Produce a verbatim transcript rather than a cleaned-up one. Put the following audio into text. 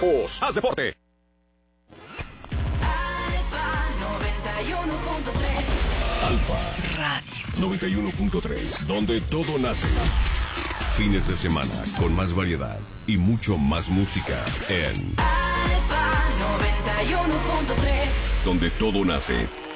Haz deporte. Alfa Radio noventa y uno punto tres, donde todo nace. Fines de semana con más variedad y mucho más música en Alfa noventa y uno punto tres, donde todo nace.